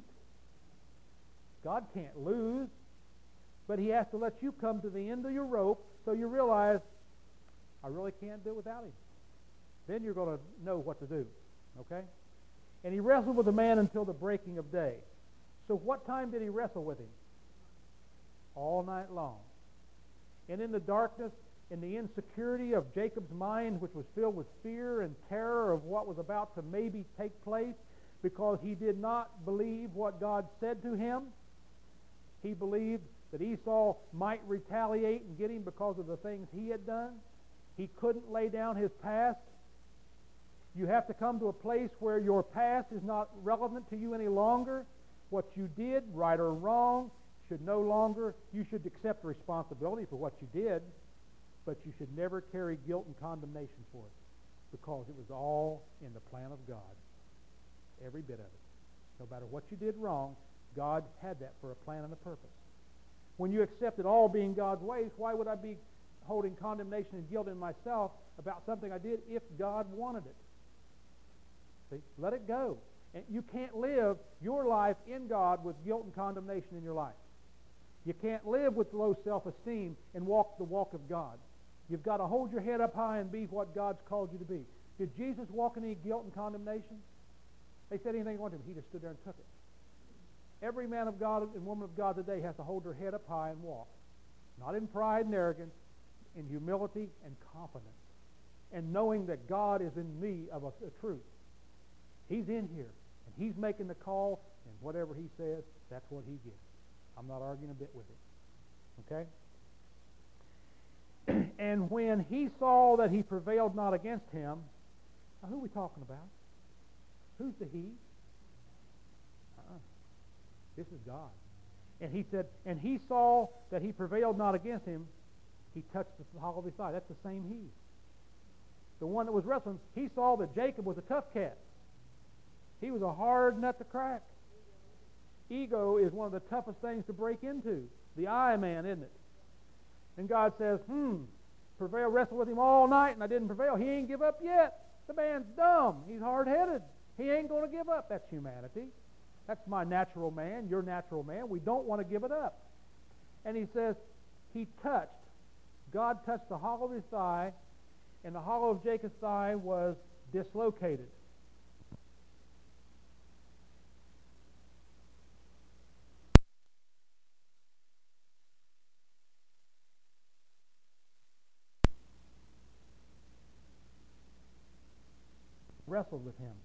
God can't lose. But he has to let you come to the end of your rope so you realize, I really can't do it without him. Then you're going to know what to do. Okay? And he wrestled with the man until the breaking of day. So what time did he wrestle with him? All night long. And in the darkness, in the insecurity of Jacob's mind, which was filled with fear and terror of what was about to maybe take place, because he did not believe what God said to him, he believed that Esau might retaliate and get him because of the things he had done. He couldn't lay down his past. You have to come to a place where your past is not relevant to you any longer. What you did, right or wrong, should no longer, you should accept responsibility for what you did, but you should never carry guilt and condemnation for it, because it was all in the plan of God. Every bit of it. No matter what you did wrong, God had that for a plan and a purpose. When you accept it all being God's ways, why would I be holding condemnation and guilt in myself about something I did if God wanted it? See? Let it go. And you can't live your life in God with guilt and condemnation in your life. You can't live with low self-esteem and walk the walk of God. You've got to hold your head up high and be what God's called you to be. Did Jesus walk in any guilt and condemnation? They said anything they wanted to him. He just stood there and took it. Every man of God and woman of God today has to hold their head up high and walk. Not in pride and arrogance, in humility and confidence. And knowing that God is in me of a, a truth. He's in here. And He's making the call. And whatever He says, that's what He gets. I'm not arguing a bit with it. Okay? And when he saw that he prevailed not against him, now who are we talking about? Who's the he? Uh-uh. This is God. And he said, and he saw that he prevailed not against him, he touched the hollow of his thigh. That's the same he. The one that was wrestling, he saw that Jacob was a tough cat. He was a hard nut to crack. Ego is one of the toughest things to break into. The I man, isn't it? And God says, hmm, prevail, wrestle with him all night, and I didn't prevail. He ain't give up yet. The man's dumb. He's hard-headed. He ain't going to give up. That's humanity. That's my natural man, your natural man. We don't want to give it up. And he says, he touched. God touched the hollow of his thigh, and the hollow of Jacob's thigh was dislocated. Wrestled with him.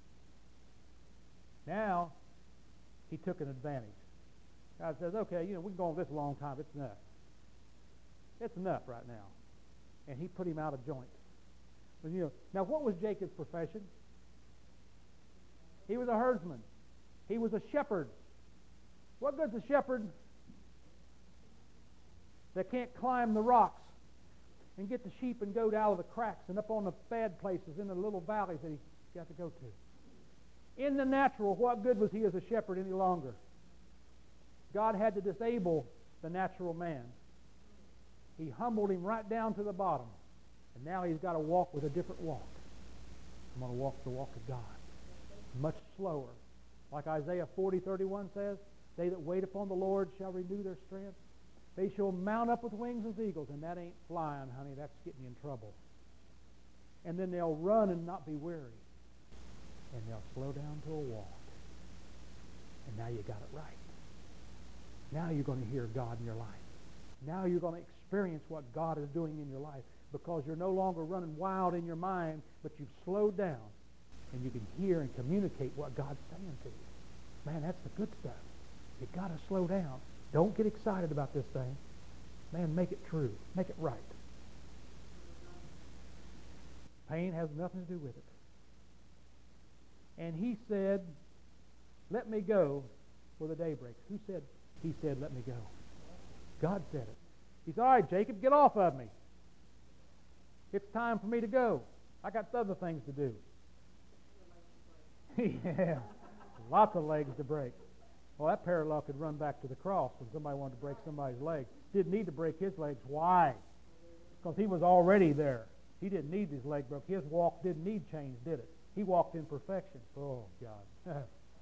Now, he took an advantage. God says, okay, you know, we've been going this a long time. It's enough. It's enough right now. And he put him out of joint. But, you know, now, what was Jacob's profession? He was a herdsman. He was a shepherd. What good's a shepherd that can't climb the rocks and get the sheep and goat out of the cracks and up on the bad places in the little valleys that he got to go to? In the natural, what good was he as a shepherd any longer? God had to disable the natural man. He humbled him right down to the bottom. And now he's got to walk with a different walk. I'm going to walk the walk of God. Much slower. Like Isaiah forty thirty-one says, they that wait upon the Lord shall renew their strength. They shall mount up with wings as eagles. And that ain't flying, honey. That's getting you in trouble. And then they'll run and not be weary. And they'll slow down to a walk. And now you got it right. Now you're going to hear God in your life. Now you're going to experience what God is doing in your life, because you're no longer running wild in your mind, but you've slowed down and you can hear and communicate what God's saying to you. Man, that's the good stuff. You've got to slow down. Don't get excited about this thing. Man, make it true. Make it right. Pain has nothing to do with it. And he said, let me go for the day breaks. Who said? He said, let me go. God said it. He said, all right, Jacob, get off of me. It's time for me to go. I got other things to do. Yeah, lots of legs to break. Well, that parallel could run back to the cross when somebody wanted to break somebody's legs. Didn't need to break his legs. Why? Because he was already there. He didn't need his leg broke. His walk didn't need change, did it? He walked in perfection. Oh, God.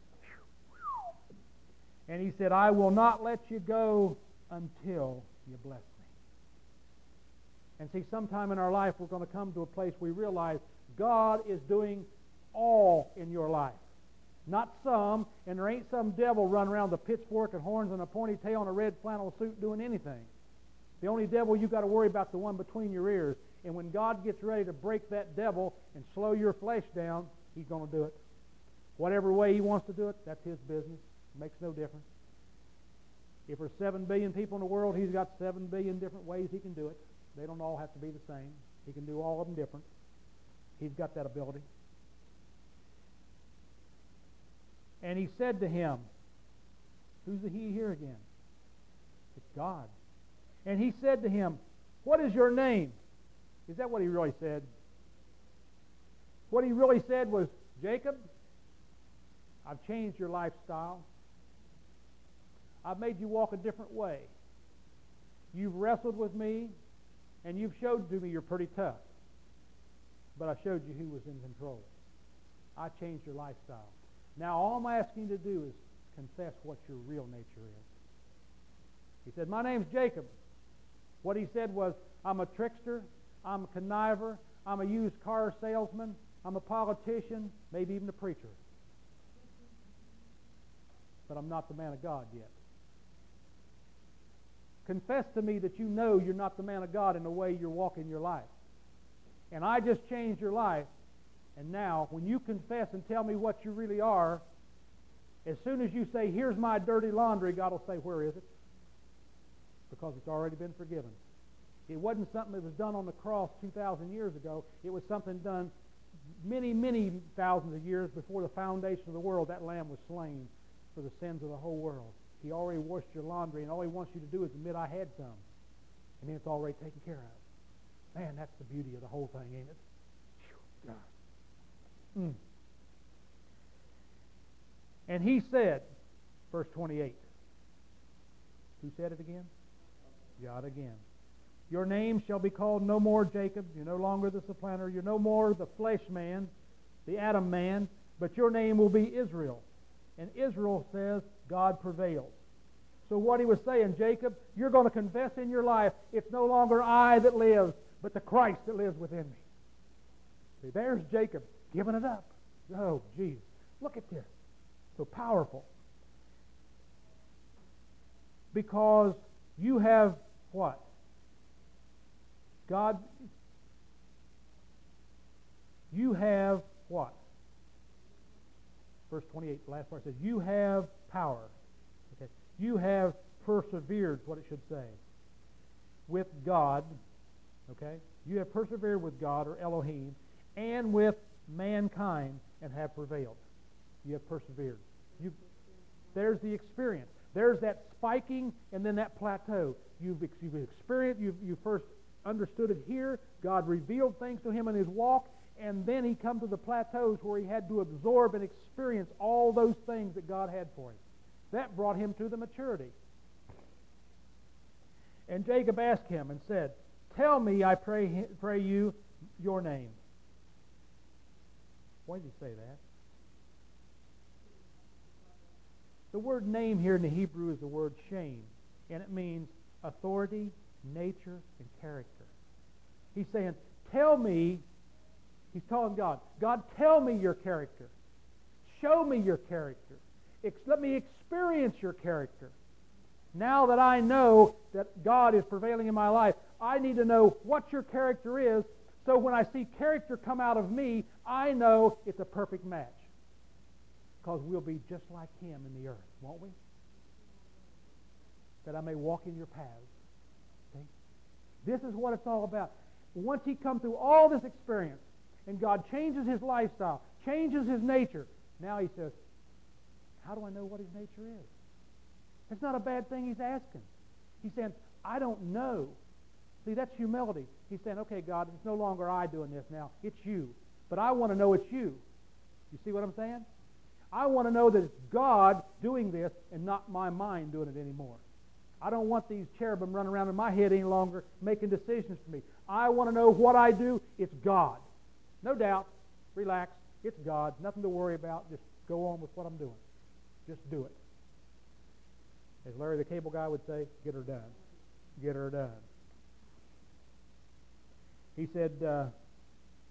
And he said, I will not let you go until you bless me. And see, sometime in our life we're going to come to a place we realize God is doing all in your life. Not some, and there ain't some devil running around with a pitchfork and horns and a ponytail and a red flannel suit doing anything. The only devil you got to worry about is the one between your ears. And when God gets ready to break that devil and slow your flesh down, He's going to do it. Whatever way He wants to do it, that's His business. It makes no difference. If there's seven billion people in the world, He's got seven billion different ways He can do it. They don't all have to be the same. He can do all of them different. He's got that ability. And He said to him, who's the He here again? It's God. And He said to him, what is your name? Is that what He really said? What He really said was, Jacob, I've changed your lifestyle. I've made you walk a different way. You've wrestled with me, and you've showed to me you're pretty tough. But I showed you who was in control. I changed your lifestyle. Now all I'm asking you to do is confess what your real nature is. He said, my name's Jacob. What he said was, I'm a trickster, I'm a conniver, I'm a used car salesman, I'm a politician, maybe even a preacher. But I'm not the man of God yet. Confess to me that you know you're not the man of God in the way you're walking your life. And I just changed your life. And now, when you confess and tell me what you really are, as soon as you say, here's my dirty laundry, God will say, where is it? Because it's already been forgiven. It wasn't something that was done on the cross two thousand years ago. It was something done many, many thousands of years before the foundation of the world. That lamb was slain for the sins of the whole world. He already washed your laundry, and all He wants you to do is admit, I had some. And then it's already taken care of. Man, that's the beauty of the whole thing, ain't it? Whew, God. Mm. And He said, verse twenty-eight. Who said it again? God again. Your name shall be called no more Jacob. You're no longer the supplanter. You're no more the flesh man, the Adam man, but your name will be Israel. And Israel says, God prevails. So what He was saying, Jacob, you're going to confess in your life, it's no longer I that lives, but the Christ that lives within me. See, there's Jacob giving it up. Oh, Jesus. Look at this. So powerful. Because you have what? God, you have what? Verse twenty-eight, the last part says, you have power. Okay. You have persevered, what it should say, with God. Okay. You have persevered with God, or Elohim, and with mankind, and have prevailed. You have persevered. You, there's the experience. There's that spiking and then that plateau. You've, you've experienced, you've, you first understood it here. God revealed things to him in his walk, and then he come to the plateaus where he had to absorb and experience all those things that God had for him. That brought him to the maturity. And Jacob asked him and said, tell me, I pray, pray you, your name. Why did he say that? The word name here in the Hebrew is the word shem, and it means authority, nature, and character. He's saying, tell me, he's telling God, God, tell me your character. Show me your character. Ex- let me experience your character. Now that I know that God is prevailing in my life, I need to know what your character is, so when I see character come out of me, I know it's a perfect match. Because we'll be just like him in the earth, won't we? That I may walk in your paths. Okay? This is what it's all about. Once he comes through all this experience, and God changes his lifestyle, changes his nature, now he says, how do I know what his nature is? It's not a bad thing he's asking. He's saying, I don't know. See, that's humility. He's saying, okay, God, it's no longer I doing this now. It's you. But I want to know it's you. You see what I'm saying? I want to know that it's God doing this and not my mind doing it anymore. I don't want these cherubim running around in my head any longer making decisions for me. I want to know what I do, it's God. No doubt. Relax. It's God. Nothing to worry about. Just go on with what I'm doing. Just do it. As Larry the Cable Guy would say, get her done. Get her done. He said, uh,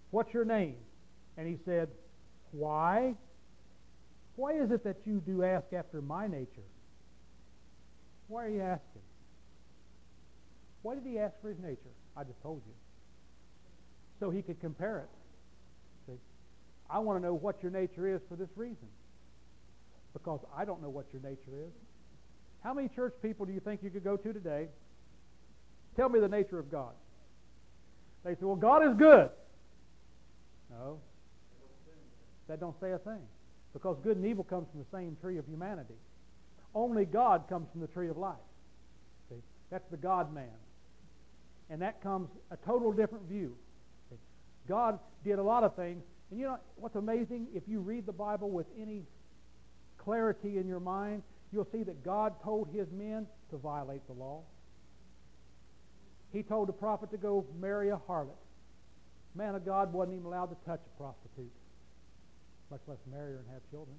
what's your name? And he said, why? Why is it that you do ask after my nature? Why are you asking? Why did he ask for his nature? I just told you. So he could compare it. See, I want to know what your nature is for this reason. Because I don't know what your nature is. How many church people do you think you could go to today? Tell me the nature of God. They say, well, God is good. No. That don't say a thing. Because good and evil comes from the same tree of humanity. Only God comes from the tree of life. See? That's the God-man. And that comes a total different view. See? God did a lot of things. And you know what's amazing? If you read the Bible with any clarity in your mind, you'll see that God told his men to violate the law. He told the prophet to go marry a harlot. Man of God wasn't even allowed to touch a prostitute, much less marry her and have children.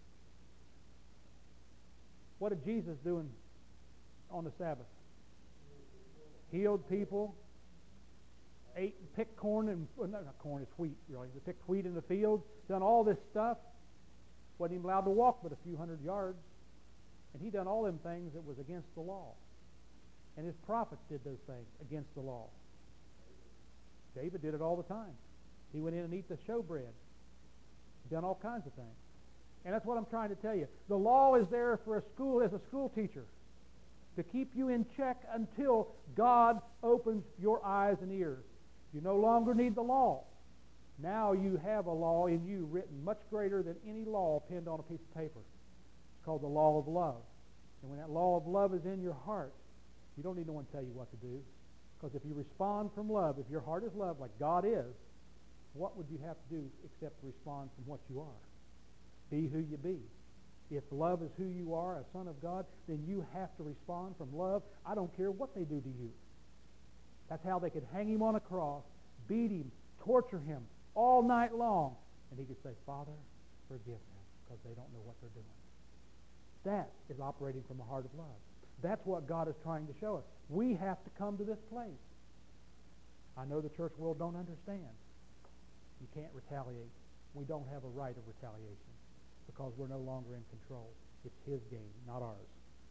What did Jesus do in, on the Sabbath? Healed people, ate and picked corn, and well, no, not corn, it's wheat, really. They picked wheat in the fields, done all this stuff. Wasn't even allowed to walk but a few hundred yards. And he done all them things that was against the law. And his prophets did those things against the law. David did it all the time. He went in and ate the showbread. He done all kinds of things. And that's what I'm trying to tell you. The law is there for a school, as a school teacher, to keep you in check until God opens your eyes and ears. You no longer need the law. Now you have a law in you written much greater than any law penned on a piece of paper. It's called the law of love. And when that law of love is in your heart, you don't need no one to tell you what to do. Because if you respond from love, if your heart is love like God is, what would you have to do except respond from what you are? Be who you be. If love is who you are, a son of God, then you have to respond from love. I don't care what they do to you. That's how they could hang him on a cross, beat him, torture him all night long. And he could say, Father, forgive them, because they don't know what they're doing. That is operating from a heart of love. That's what God is trying to show us. We have to come to this place. I know the church world don't understand. You can't retaliate. We don't have a right of retaliation because we're no longer in control. It's his game, not ours.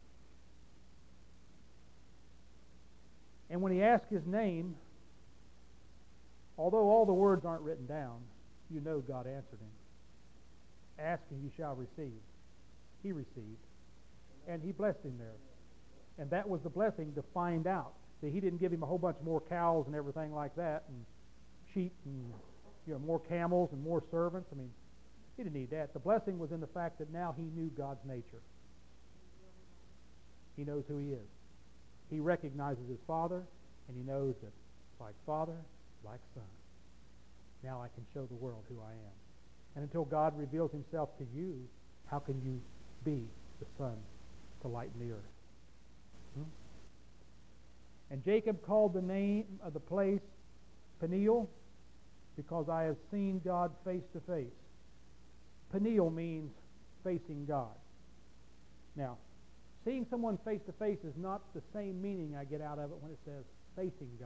And when he asked his name, although all the words aren't written down, you know God answered him. Ask and you shall receive. He received. And he blessed him there. And that was the blessing to find out. See, he didn't give him a whole bunch more cows and everything like that, and sheep and you know more camels and more servants. I mean, he didn't need that. The blessing was in the fact that now he knew God's nature. He knows who he is. He recognizes his Father, and he knows that like Father, like Son. Now I can show the world who I am. And until God reveals himself to you, how can you be the Son to lighten the earth? Hmm? And Jacob called the name of the place Peniel, because I have seen God face to face. Peniel means facing God. Now, seeing someone face to face is not the same meaning I get out of it when it says facing God.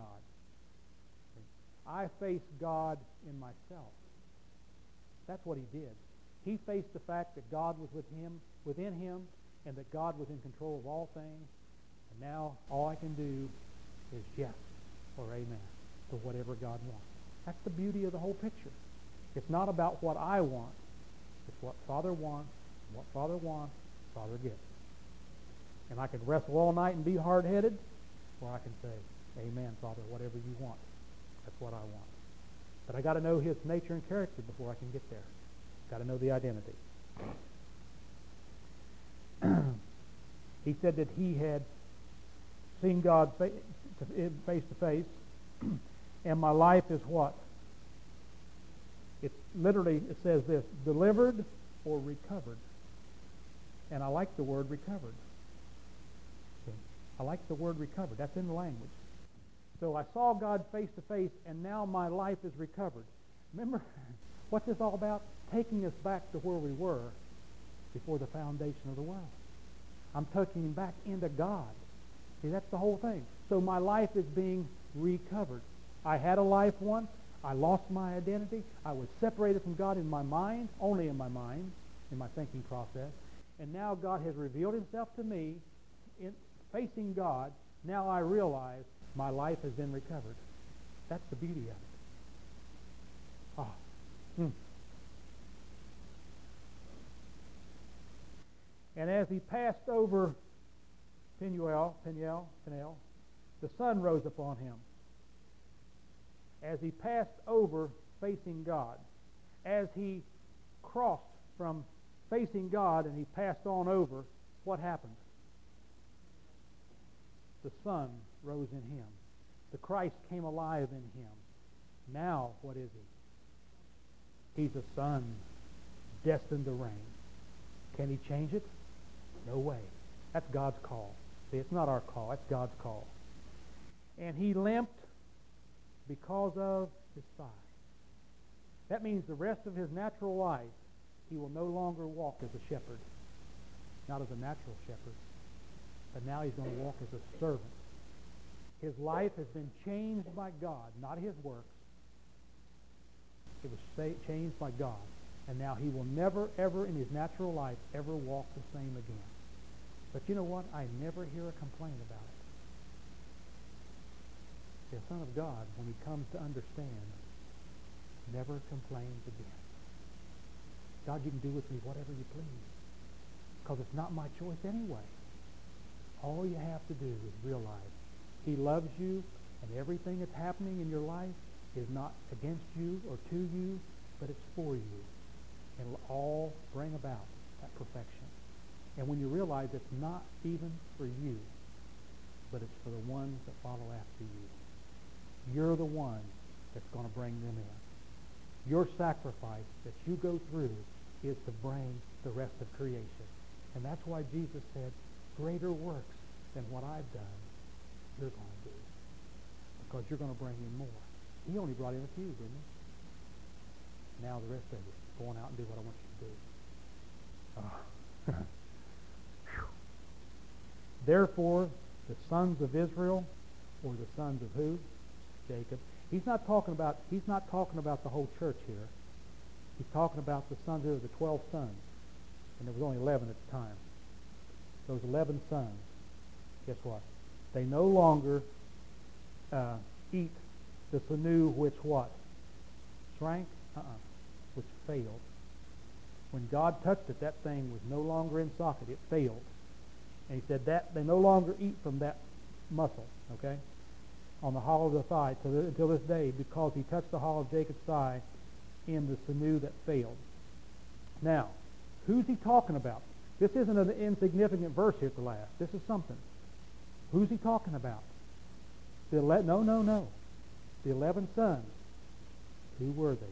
I face God in myself. That's what he did. He faced the fact that God was with him, within him, and that God was in control of all things. And now all I can do is yes or amen to whatever God wants. That's the beauty of the whole picture. It's not about what I want. It's what Father wants. What Father wants, Father gets. And I can wrestle all night and be hard-headed, or I can say, amen, Father, whatever you want. That's what I want. But I got to know his nature and character before I can get there. Got to know the identity. He said that he had seen God face to face, and my life is what? It literally it says this: delivered or recovered. And I like the word recovered. I like the word recovered. That's in the language. So I saw God face to face, and now my life is recovered. Remember, what's this all about? Taking us back to where we were before the foundation of the world. I'm taking him back into God. See, that's the whole thing. So my life is being recovered. I had a life once. I lost my identity. I was separated from God in my mind, only in my mind, in my thinking process. And now God has revealed himself to me in facing God. Now I realize my life has been recovered. That's the beauty of it. Ah. Hmm. And as he passed over Peniel, Peniel, Peniel, the sun rose upon him. As he passed over facing God, as he crossed from facing God and he passed on over, what happened? The sun rose in him. The Christ came alive in him. Now, what is he? He's a son destined to reign. Can he change it? No way. That's God's call. See, it's not our call. That's God's call. And he limped because of his thigh. That means the rest of his natural life, he will no longer walk as a shepherd. Not as a natural shepherd. But now he's going to walk as a servant. His life has been changed by God, not his works. It was sa- changed by God. And now he will never, ever in his natural life ever walk the same again. But you know what? I never hear a complaint about it. The Son of God, when he comes to understand, never complains again. God, you can do with me whatever you please. Because it's not my choice anyway. All you have to do is realize he loves you, and everything that's happening in your life is not against you or to you, but it's for you. It'll all bring about that perfection. And when you realize it's not even for you, but it's for the ones that follow after you. You're the one that's going to bring them in. Your sacrifice that you go through is to bring the rest of creation. And that's why Jesus said, greater works than what I've done, you're going to do. Because you're going to bring in more. He only brought in a few, didn't he? Now the rest of you, go on out and do what I want you to do. Oh. Therefore, the sons of Israel, or the sons of who? Jacob. He's not talking about. He's not talking about the whole church here. He's talking about the sons of the twelve sons, and there was only eleven at the time. Those eleven sons. Guess what? They no longer uh, eat the sinew which what? Shrank? Uh-uh. Which failed. When God touched it, that thing was no longer in socket. It failed. And he said that they no longer eat from that muscle, okay, on the hollow of the thigh to the, until this day, because he touched the hollow of Jacob's thigh in the sinew that failed. Now, who's he talking about? This isn't an insignificant verse here at the last. This is something. Who's he talking about? The ele- no, no, no. The eleven sons. Who were they?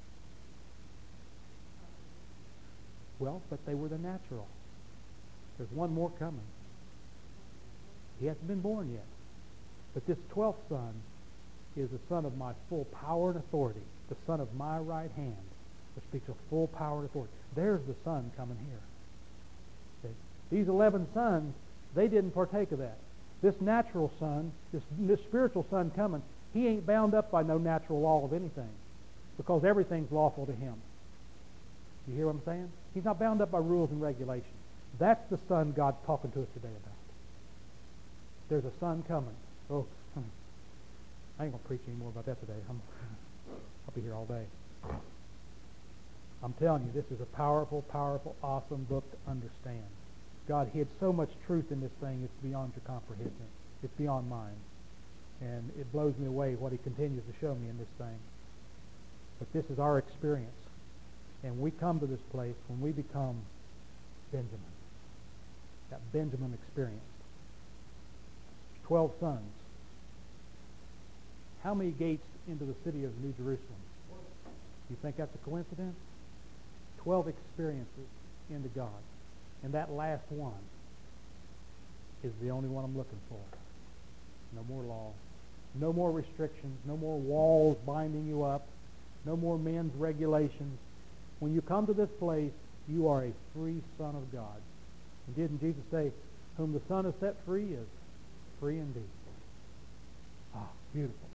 Well, but they were the natural. There's one more coming. He hasn't been born yet. But this twelfth son is the son of my full power and authority, the son of my right hand, which speaks of full power and authority. There's the son coming here. See? These eleven sons, they didn't partake of that. This natural son, this, this spiritual son coming, he ain't bound up by no natural law of anything, because everything's lawful to him. You hear what I'm saying? He's not bound up by rules and regulations. That's the son God's talking to us today about. There's a son coming. Oh, I ain't going to preach any more about that today. I'm, I'll be here all day. I'm telling you, this is a powerful, powerful, awesome book to understand. God hid so much truth in this thing, it's beyond your comprehension. It's beyond mine. And it blows me away what he continues to show me in this thing. But this is our experience. And we come to this place when we become Benjamin. That Benjamin experience. Twelve sons. How many gates into the city of New Jerusalem? You think that's a coincidence? Twelve experiences into God. And that last one is the only one I'm looking for. No more law. No more restrictions. No more walls binding you up. No more men's regulations. When you come to this place, you are a free son of God. And didn't Jesus say, whom the Son has set free is free indeed? Ah, beautiful.